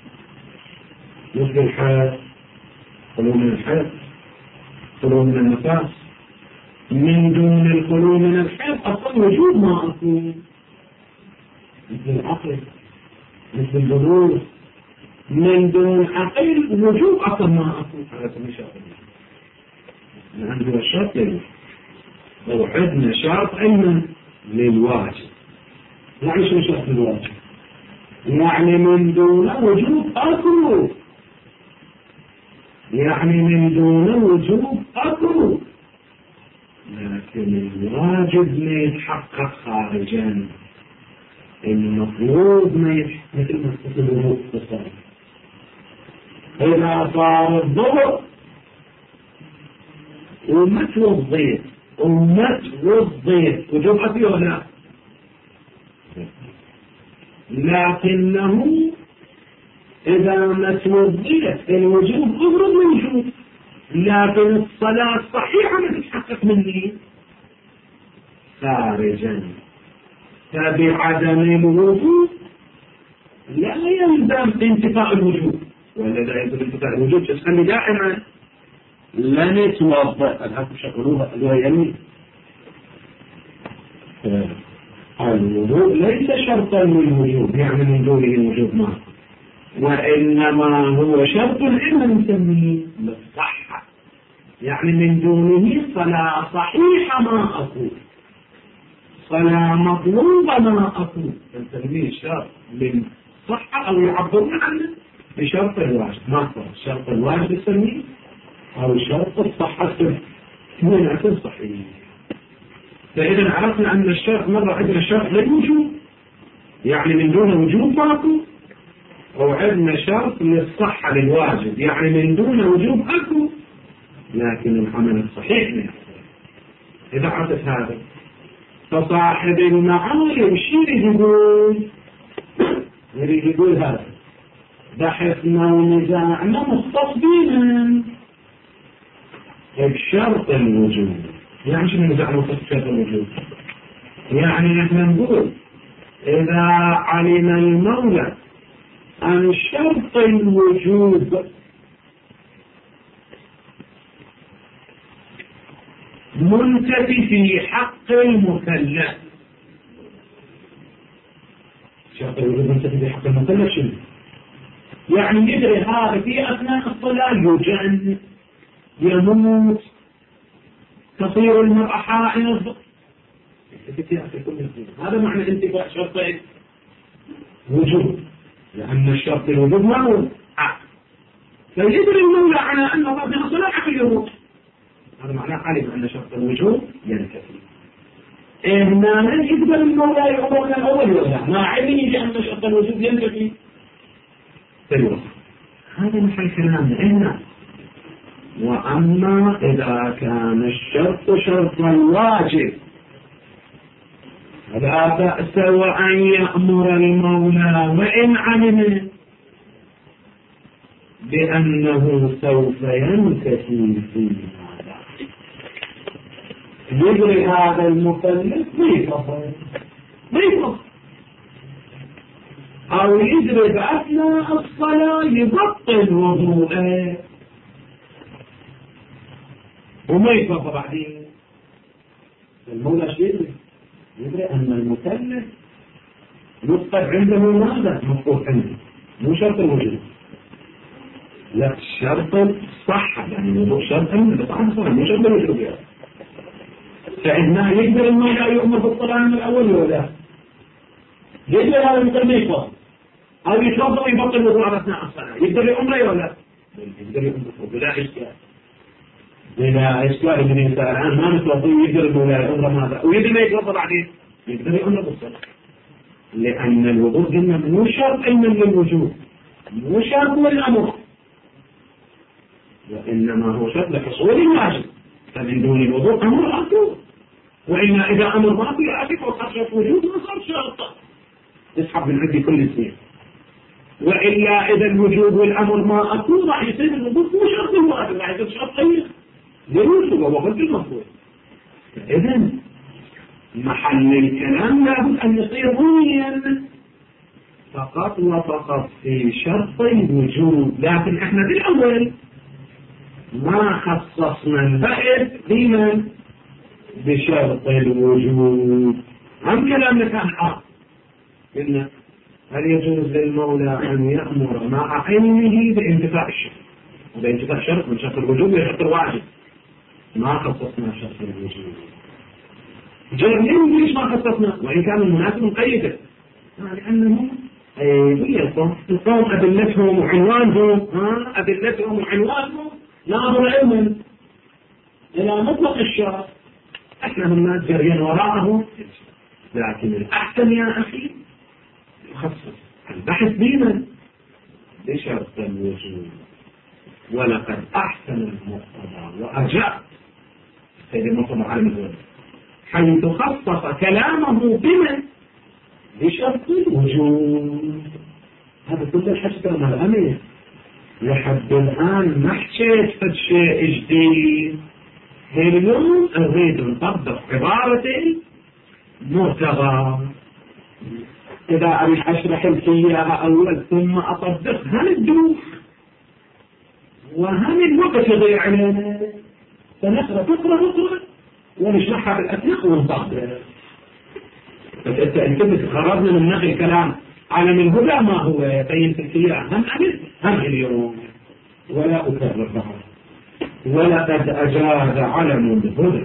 مثل الحياة خلو من الحياة خلو من النفاس، من دون الخلو من الحياة أصلا وجود ما أكون، مثل العقل مثل البلوغ، من دون عقل وجود أصلا ما أكون. هذا تسميه شرط عندنا الشرط للوجود، وعندنا شرط علما للواجب. يعني شو شرط للواجب؟ يعني من دون وجود أكو، يعني من دون وجود أكو، لكن الواجب ما يتحقق خارجا، المفروض ما يتحقق مثل ما تقول التصرف. إذا صار الضوء ومت والضيط ومت والضيط وجوب أكو ولا لا؟ لكنه إذا مت والضيط الوجوب أفرض موجود، لكن الصلاة صحيحة ما تتحقق مني خارجا. فبعدم الوجود لا يلزم انتفاء الوجود، ولا لا يلزم انتفاء الوجود تسمي دائما لا نتوضأ الحكم شغلوها اللي هي يمين. الوجود ليس شرطا للوجود يعني من دونه وجود ما، وإنما هو شرط إما نسميه للصحة، يعني من دونه صلاة صحيحة ما أقول، صلاة مطلوبة ما أقول، نسميه شرط للصحة أو يعبرون عنه بشرط الواجب. ما هو شرط الواجب نسميه أو شرط الصحة اثنين عشر صحيح. فإذا عرفنا أن الشرط مرة عندنا شرط للوجود يعني من دون وجود ما أقول، وعندنا شرط للصحة للواجب يعني من دون وجوب أكو، لكن العمل الصحيح ما يحصل. إذا عرفت هذا فصاحب المعالم شيء يقول يريد يقول هذا بحثنا ونزاعنا مختصين بشرط الوجود. يعني شنو نزاع مختص بشرط الوجود؟ يعني نحن نقول إذا علم المولى عن شرط الوجوب منتفي في حق المكلف. شرط الوجوب منتفي في حق المكلف شنو؟ يعني يدري هذا في أثناء الصلاة يجن، يموت، تصير المرأة حائض، هذا معنى انتفاء شرط وجوب، لأن الشرط الوجوب ما هو عقل. فيدري المولى على أن الله في الصلاة عقل يموت، هذا معناه علم أن شرط الوجوب ينتفي. هنا يقدر المولى يأمرنا الأول ولا ما علمه بأن شرط الوجوب ينتفي بالوقت. هذا محل كلامنا هنا. وأما إذا كان الشرط شرطا واجب فلا بأس وأن يأمر المولى وإن علم بأنه سوف ينتفي في هذا. يدري هذا المكلف ما يفضل ما يفضل، أو يدري بأثناء الصلاة يبطل وضوءه وما يفضل بعدين. المولى شيء يدري يدري أن المكلف يفقد عنده ماذا؟ مفقود عنده، مو شرط الوجود، لا شرط الصحة، يعني مو شرط عنده صحة مو شرط الوجود. يعني فإنه يقدر المولى يؤمر بالصلاة من الأول ولا يقدر هذا المكلف يفضل أو يتوضأ يبطل وضوء على أثناء الصلاة، يقدر يؤمر ولا يقدر يؤمر بلا إشكال. بلا إشكال اللي يسأل الآن ما نتوضأ يقدر المولى يؤمر ماذا ويقدر ما يتوضأ بعدين يقدر يؤمر بالصلاة، لأن الوضوء قلنا مو شرط علما للوجود، مو شرط للأمر، وإنما هو شرط لحصول الواجب. فمن دون الوضوء أمر أكبر، وإلا إذا أمر ما في عاكف وصار شرط وجود ما صار شرط يسحب من عندي كل سنين. وإلا إذا الوجود والأمر ما أكون راح يصير الوضوء مو شرط الواجب، راح يصير شرط طيب يروح وقت المفروض. إذن محل الكلام لابد أن يصير وين فقط وفقط في شرط الوجود، لكن احنا بالأول ما خصصنا البحث بمن بشرط الوجود. هم كلامنا كان حق، قلنا هل يجوز للمولى أن يأمر مع علمه بانتفاء الشرط، وبانتفاء الشرط من شرط الوجود وشرط الواجب، ما خصصنا شرط الوجود. جاهلين ليش ما خصصنا وإن كان المناسب مقيدة؟ لأنهم هي القوم القوم أدلتهم وعنوانهم ها أدلتهم وعنوانهم ناظر علما إلى مطلق الشرع، احنا هم جريان وراءه. لكن الأحسن يا أخي يخصص البحث بينا بشرط الوجود. ولقد أحسن المقتضى وأجاب سيد المقتضى على المزود حيث خصص كلامه بمن بشرط الوجود. هذا كل الحشد من الأمر لحد الآن ما حكيت فد شيء جديد. اليوم أريد نطبق عبارة مرتضى. إذا أريد أشرح الكياها أول ثم أطبقها للدوح، وهم الوقت يضيع علينا، فنقرأ فقرة فقرة ونشرحها بالأثناء ونطبق. فأنت أنت خرجنا من نقل الكلام على من هدى ما هو يبين في الكياها هم أمل هم اليوم ولا أكررها. ولقد أجاز علم الهدى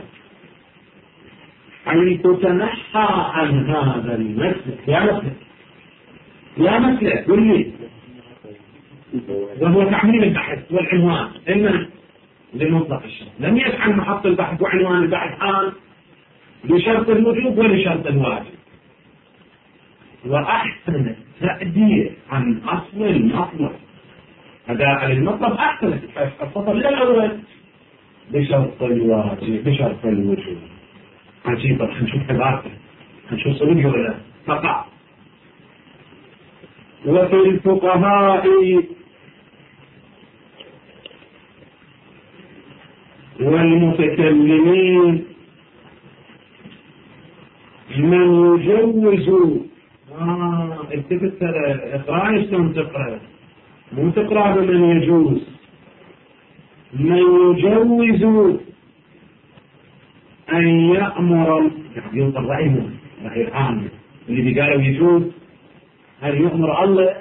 حيث تنحى عن هذا المسلك. يا مسلك يا مسلك قل لي، وهو تعميم البحث والعنوان إما لمطلق الشرط، لم يفعل محط البحث وعنوان البحث الآن لشرط الوجوب ولشرط الواجب. وأحسن التأدير عن أصل المطلب أداء للمطلب أحسن الفصل الأول بشرط الواجب بشرط الوجوب. عجيبة، هنشوف عبارته هنشوف صلوبه ولا تقع. وفي الفقهاء والمتكلمين من يجوز آه التفت اقرأ شلون تقرأ، مو تقرأ بمن يجوز، من يجوز أن يأمر، يعني ينظر رأيه رأي عام اللي قالوا يجوز هل يأمر الله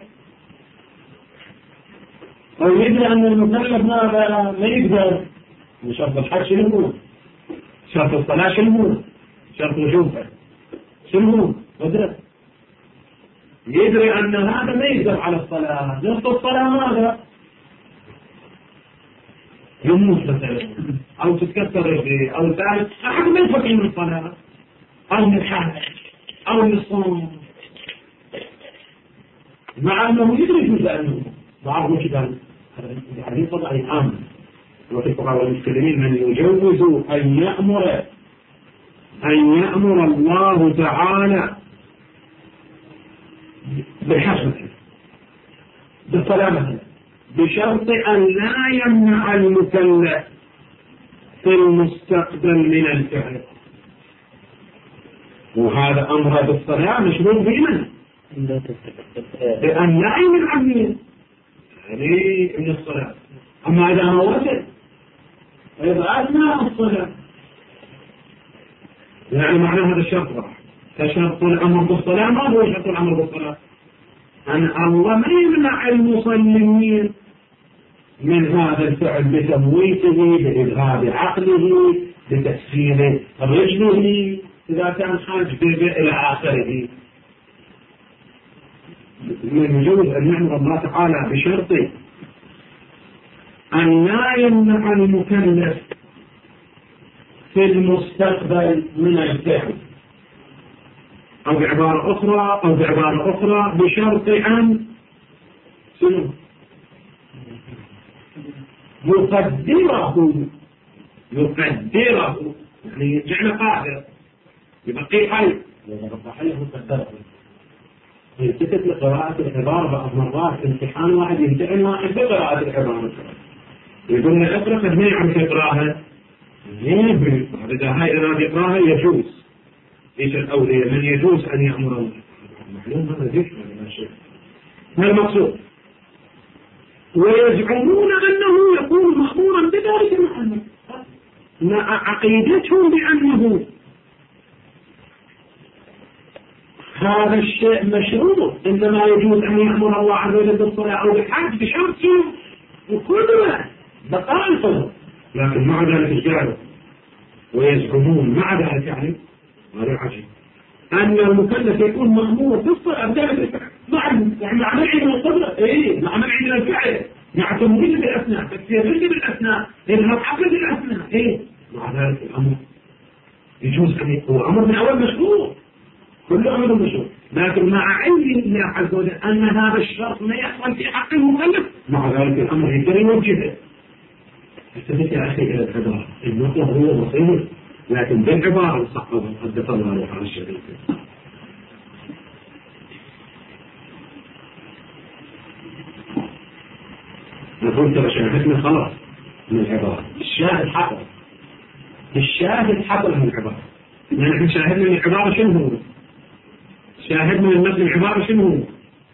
أو يدري أن المكلف ماذا ما يقدر. شرط الحج شنو هو؟ شرط الصلاة شنو هو؟ شرط وجوبه شنو هو؟ قدرة. يدري أن هذا ما يقدر على الصلاة، نصف الصلاة ماذا؟ يموت مثلا أو تتكسر رجليه أو ثالث أحد ما يفرق من الصلاة أو من الحاجة أو من الصوم، مع أنه يدري جزء أنه بعضه كذا. الحديث طبعا عام وفي الفقهاء والمتكلمين من يجوز أن يأمر أن يأمر الله تعالى بالحج مثلا بالصلاة مثلا بشرط أن لا يمنع المكلف في المستقبل من الفعل، وهذا أمر بالصلاة مشروط بمن؟ بأن لا يمنع منه يعني من الصلاة. أما إذا ما وجد يبقى أثناء الصلاة يعني معنى هذا الشرط راح كشرط الأمر بالصلاة. ما هو شرط الأمر بالصلاة؟ أن الله ما يمنع المصلين من هذا الفعل بتمويته بإذهاب عقله بتسخير رجله إذا كان حاج إلى آخره. من يجوز أن يأمر الله تعالى بشرط أن لا يمنع المكلف في المستقبل من الفعل، أو بعبارة أخرى أو بعبارة أخرى بشرط أن شنو؟ يقدره يقدره يعني يجعل قادر يبقي حي يبقى حي مقدره. يلتفت لقراءة العبارة بعض مرات امتحان واحد يمتحن واحد بقراءة العبارة يقول لنا اقرأ فهمي عم تقراها يبري إذا هاي أنا يقراها يجوز. إيش الأولية؟ من يجوز أن يأمر الله معلوم هذا ذكر هذا الشيء ما المقصود. ويزعمون أنه يكون مأمورا بذلك المعنى، عقيدتهم بأنه هذا الشيء مشروط، إنما يجوز أن يأمر الله عز وجل بالصلاة أو بالحج بشرط وقدرة بقاء الفضل. لكن مع ذلك جعلوا ويزعمون مع ذلك يعني هذا العجيب أن المكلف يكون مأمور بالصلاة بذلك مع يعني مع منع من القدرة إيه مع منع من الفعل مع تمويل بالأثناء تكسير بالأثناء إنها حقل بالأثناء إيه مع ذلك الأمر يجوز أن يكون أمر من أول مشروع كل أمر مشروع، لكن مع علم الله عز وجل أن هذا الشرط ما يحصل في حق المكلف مع ذلك الأمر يقدر يوجهه. استفدت يا أخي إلى العبارة المطلب هو بسيط لكن بالعبارة الصحة حدث الله على الشريف. نقول ترى شاهدنا خلاص من العبارة الشاهد حقل الشاهد حقل من العبارة يعني احنا شاهدنا من العبارة شنو هو؟ شاهدنا من مثل العبارة شنو هو؟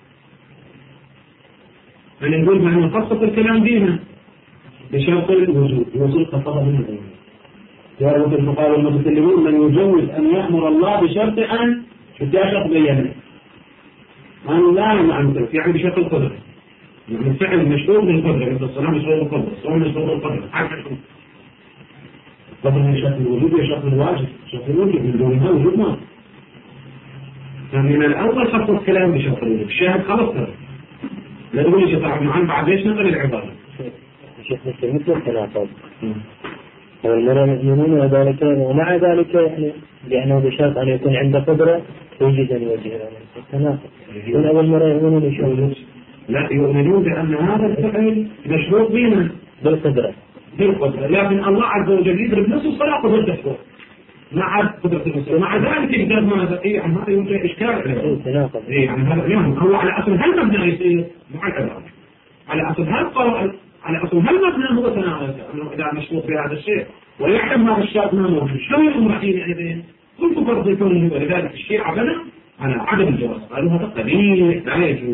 أن نقول بأن نخصص الكلام فيها بشرط الوجود وصول خطبه من الأول. يا رب الفقهاء والمتكلمون من يجوز أن يأمر الله بشرط أن بدي شرط بيانه أن لا يمنع المكلف يعني بشرط القدرة يعني الفعل مشروط بالقدرة مثل الصلاة مشروط بالقدرة الصوم مشروط بالقدرة قدر من شرط الوجود يا شرط الواجب شرط الوجود من دونها وجود ما فمن الأول خصص الكلام بشرط الوجود الشاهد خلص ترى لا تقول لي شفاعة معان بعد ليش نقل العبارة شيخ مثل التناقض والمرأة يؤمنون وذلك ومع ذلك يعني لأنه بشرط أن يكون عنده قدرة يوجد أن يوجه التناقض يقول أول مرة يؤمنون يشعرون لا يؤمنون بأن هذا الفعل مشروط بنا بالقدرة بالقدرة لكن الله عز وجل يضرب نص الصلاة قدرته مع قدرة المسلم مع ذلك يقدر ماذا إيه عن هذا يوجد إشكال تناقض إيه عن هذا يعني هو على أصل هل مبنى يصير مع العبارة على أصل هل قرأ على أصل هل مبنى هو تناقض أنه إذا مشروط بهذا الشيء ويعلم هذا الشرط ما موجود شلون يقوم حين أيضا كنت فرض يكون ولذلك الشيعة بنى على عدم الجواز، قالوا هذا قبيح لا يجوز.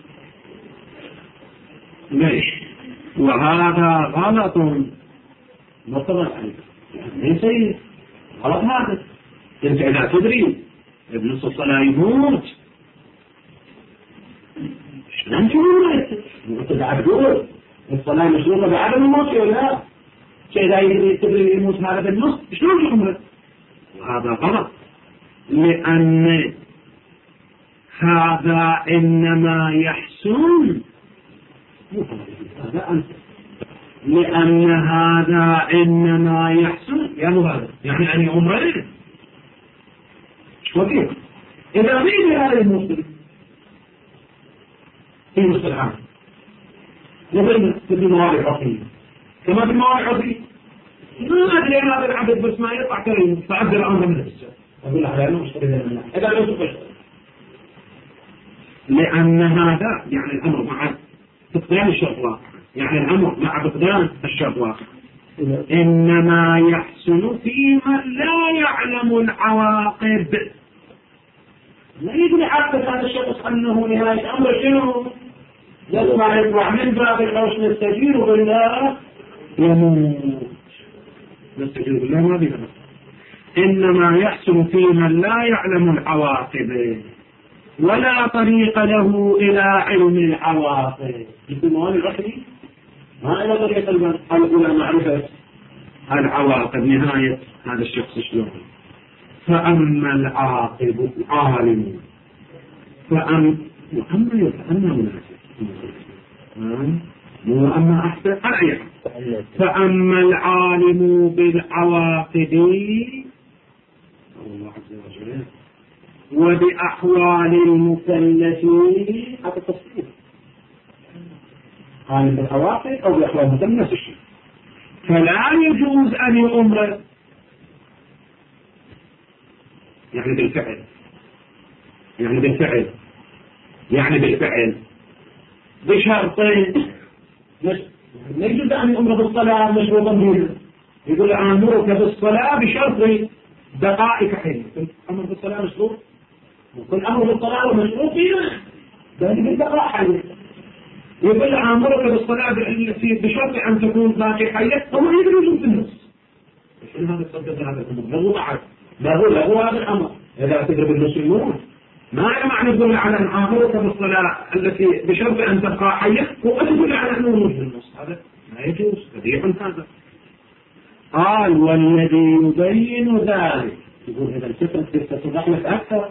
ليش؟ وهذا غلط مطلق عليه، يعني ليس غلط هذا. انت اذا تدري بنص الصلاة يموت شلون تقول انت بعد تقول الصلاة مشروطة بعدم الموت ولا لا؟ اذا تدري يموت هذا بالنص شلون تقول؟ وهذا غلط، لأن هذا إنما يحصل هذا أنت لأن هذا إنما يحصل يعني هذا يعني أن عمرين وكيف إذا مين هذا المسلم في مصطلحان مثل في الموارد العقلية كما في الموارد العقلية ما أدري أن هذا العبد بس ما يطلع كريم فعبد الأمر من السجن أقول لها لأنه مشتري لنا إذا لو تفشل لأن هذا يعني الأمر مع فقدان الشرط واقع، يعني الأمر مع فقدان الشرط واقع إنما يحصل في من لا يعلم العواقب. لا يدري حتى هذا الشخص أنه نهاية أمر شنو يطلع يطلع من باب العوش نستجير بالله يموت نستجير بالله ما بيها، إنما يحصل في من لا يعلم العواقب ولا طريق له إلى علم العواقب. يسمونه العقلي ما إلى طريق الأولى معرفة العواقب نهاية هذا الشخص شلون. فأما العاقب عالم فأم وأما يتأمى مناسب وأما أحسن على فأما العالم بالعواقب الله عز وجل وبأحوال المكلفين هذا التفصيل عالم بالعواقب أو بأحوال المكلفين نفس الشيء، فلا يجوز أن يؤمر يعني بالفعل يعني بالفعل يعني بالفعل بشرطين مش لا يجوز أن يؤمر بالصلاة مشروطا به، يقول أمرك بالصلاة بشرط دقائق حين أمر بالصلاة مشروط وكل أمر بالصلاة مشروط فينا ذلك بالدقائق حين يقول أمرك بالصلاة بشرط أن تكون باقي حية هو يدري في النص هذا الصدق هذا الأمر له بعد له له هذا الأمر إذا تقرب المسلمون ما معنى يقول على أن أمرك بالصلاة التي بشرط أن تبقى حية وأتقول على أنه موجود في النص هذا ما يجوز بديع هذا. قال والذي يبين ذلك يقول إذا الفكرة تتضح لك أكثر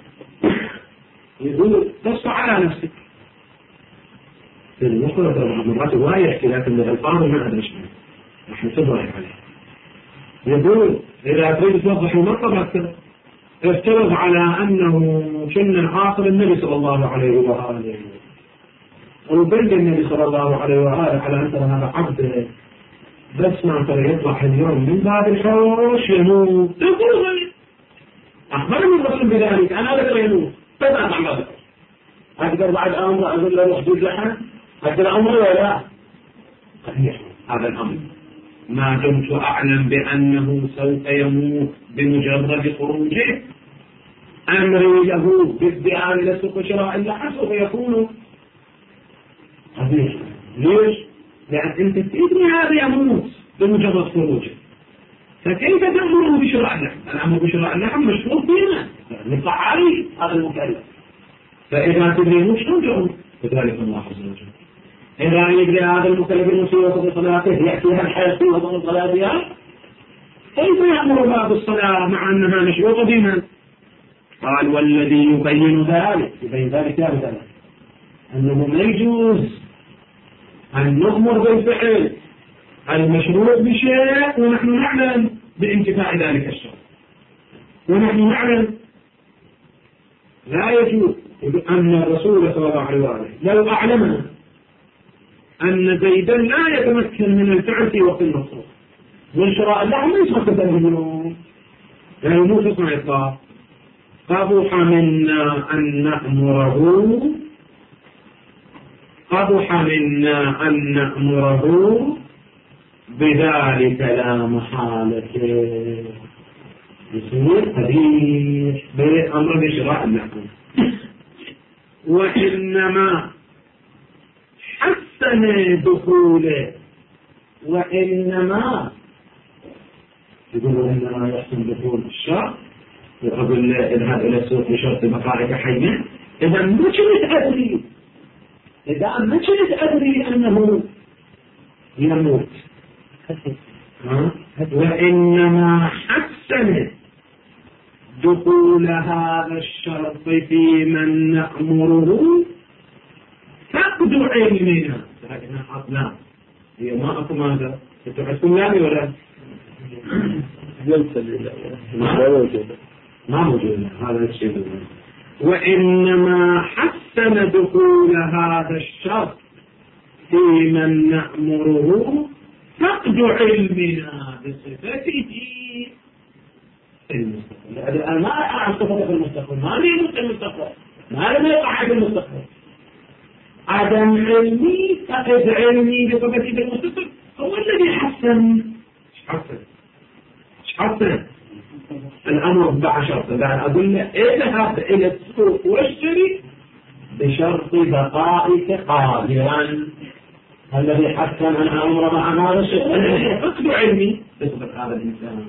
يقول تصف على نفسك في المخرج مرات هواية يحكي لكن الألفاظ ما أدري شنو نحن صبر عليه. يقول إذا تريد توضح المطلب أكثر افترض على أنه كنا حاصل النبي صلى الله عليه وآله وبين النبي صلى الله عليه وآله على أن هذا عبد بس ما ترى يطلع اليوم من باب الحوش يموت أخبرني الرسول بذلك أنا أقدر يموت فما تعمل أقدر بعد أمر أقول له محدود لحن أقدر أمر ولا لا هذا الأمر ما دمت أعلم بأنه سوف يموت بمجرد خروجه أمري له بادعاء لسوق شراء اللحم سوف يكون قبيح. ليش؟ لأن أنت تدري هذا يموت بمجرد خروجه فكيف تأمره بشراء اللحم؟ الأمر بشراء اللحم مشروط فينا نطلع عليه هذا المكلف فإذا تدري مش تنجم كذلك الله عز وجل إذا يدري هذا المكلف المسيء بصلاته يأتيها الحياة وضع صلاتها كيف يأمر باب الصلاة مع أنها مشروطة بنا؟ قال والذي يبين ذلك يبين ذلك يا مثلا أنه لا يجوز أن نؤمر بالفعل المشروط بشيء ونحن نعلم بانتفاع ذلك الشيء ونحن نعلم لا يجوز أن الرسول صلى الله عليه وآله لو أعلمنا أن زيدا لا يتمكن من الفعل في وقت المصروف والشراء اللحم ليس مكتبا منه يعني مو تصنع إطلاق قبح منا أن نأمره قبح منا أن نأمره بذلك لا محالة يصير قبيح بأمر بشراء المحكوم. وإنما حسن دخوله، وإنما يقول إنما يحسن دخول الشر، يقول اذهب إلى السوق بشرط بقائك حيا. إذا ما كنت أدري إذا ما كنت أدري أنه يموت، وإنما حسن دخول هذا الشرط في من نأمره فقد علمنا. هذه أطلام هي ما أكو ماذا تتحسن لامي ولا ما موجود هذا الشيء. وإنما حسن دخول هذا الشرط في من نأمره فقد علمنا بصفته المستقبل. أنا ما أعرف صفته في المستقبل، ما لي في المستقبل، ما لم يقع في المستقبل. عدم علمي فقد علمي بصفتي في المستقبل هو الذي حسن. حسن حسن الأمر بعشرة بعد أقول له اذهب إلى السوق واشتري بشرط بقائك قادرا. الذي حسن أن أمر مع هذا الشيء فقد علمي بصفة هذا الإنسان.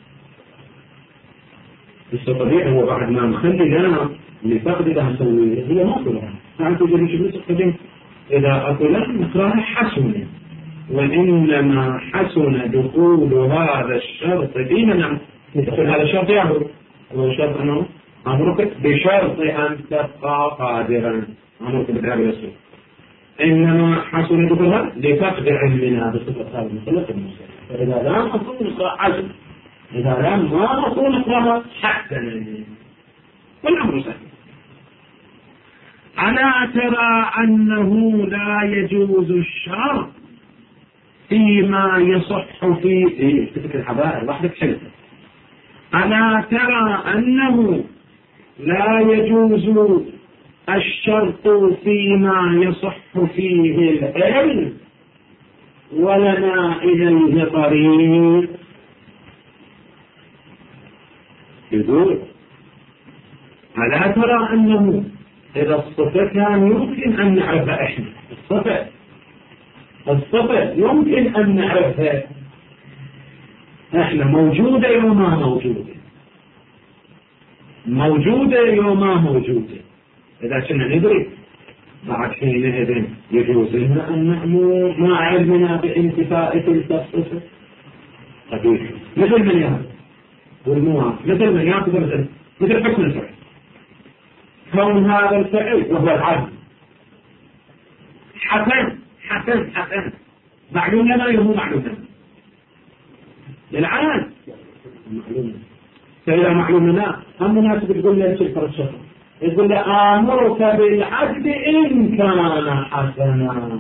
الطبيعي هو بعد ما مخلي لنا لفقد لها نسويه هي ما كلها نعم تجري شو بيصير إذا أكلها نقراها حسن. وإنما حسن دخول هذا الشرط فيما نعم يدخل هذا الشرط يعبر هو شرط أنه أمرك بشرط أن تبقى قادرا أمرك بالذهاب إلى السوق. إنما حسن دخولها لفقد علمنا بصفة هذا المثلث المسلم. فإذا لم أكون نقرأ حسن، إذا لم ما أكون نقرأها حسنا والأمر سهل. ألا ترى أنه لا يجوز الشرط فيما يصح فيه تلك الحبائل وحدك حلف. ألا ترى أنه لا يجوز الشرط فيما يصح فيه العلم ولنا إليه طريق. يقول ألا ترى أنه إذا الصفة كان يمكن أن نعرفها إحنا الصفة الصفة يمكن أن نعرفها إحنا موجودة يوم ما موجودة موجودة يوم ما موجودة. إذا كنا ندري بعد حينئذ يجوز لنا أن نأمر مع علمنا بانتفاء تلك الصفة. قبيح مثل من يأخذ والمواقف مثل من يأخذ مثل مثل حكم الفعل كون هذا الفعل وهو العدل حسن حسن حسن معلوم لنا يهو معلوم لنا للعاد معلوم. فإذا معلوم لنا هم الناس بتقول لي شيء فرشة يقول لي آمرك بالعدل إن كان حسنا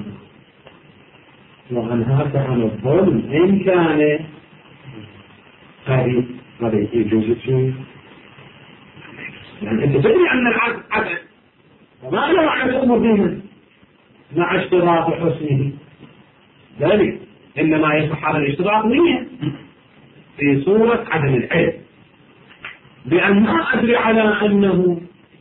وأنهاك عن الظلم إن كان قريب. هذا يجوز شيء يعني أنت تدري أن العدل عدل وما له عن الأمر دينا مع اشتراط حسنه ذلك إنما يصح هذا الاشتراط نية في صورة عدم العلم بأن ما أدري على أنه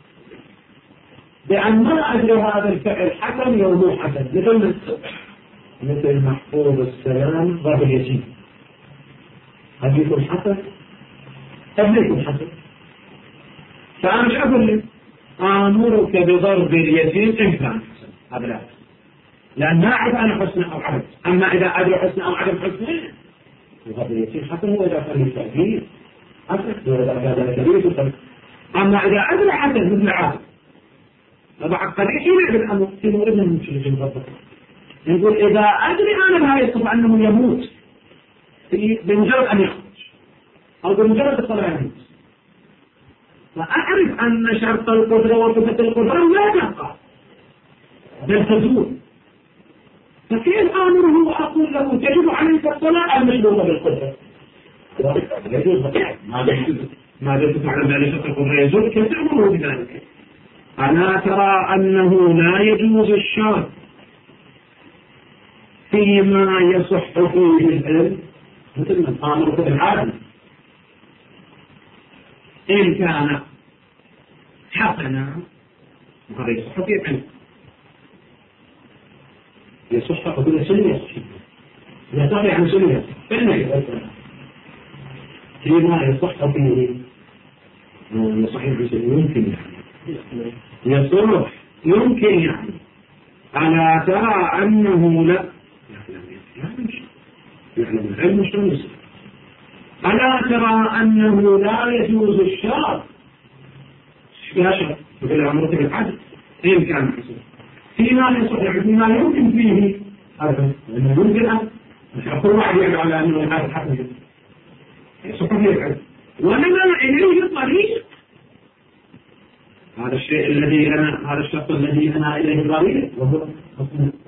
بأن ما أدري هذا الفعل حسن أو مو حسن مثل مثل محفوظ السلام ضرب اليتيم هل يكون حسن؟ هل يكون حسن؟ فأنا مش أقول لك آمرك بضرب اليتيم إن كان حسن هذا لا لأن ما أعرف أنا حسن أو عدم. أما إذا أدري حسن أو عدم حسن ضرب اليتيم حسن هو إذا كان التأكيد حسن وإذا كان كبير. أما إذا أدري حسن مثل عادم فبعد قليل يلعب الأمر في موردنا من شيء جنبه. نقول إذا أدري أنا بهاي الصفة أنه يموت بمجرد أن يخرج أو بمجرد الصلاة يموت فأعرف أن شرط القدرة وصفة القدرة لا تبقى بل تزول. فكيف آمره وأقول له تجب عليك الصلاة المشروطة بالقدرة؟ يجوز ما دلت تعلم أن شرط القدرة يزول كيف تأمره بذلك؟ ألا ترى أنه لا يجوز الشرط فيما يصح فيه العلم مثل من آمرك بالعدل إن كان حسنا وهذا يصح في العلم، يصح قبل سنة يصح عن سنة فيما يصح فيه يصح في سنة يمكن يعني يصح يمكن يعني ألا ترى أنه لا يعلم العلم شو يصح ألا ترى أنه لا يجوز الشرط فيها شرط مثل أمرك بالعدل إن كان حسن فيما يصح فيما يمكن فيه هذا لأنه يمكن أن كل واحد يدعو على أنه هذا الحق يصح فيه العدل ونما إليه الطريق. هذا الشيء الذي أنا هذا الشخص الذي أنا إليه الطريق وهو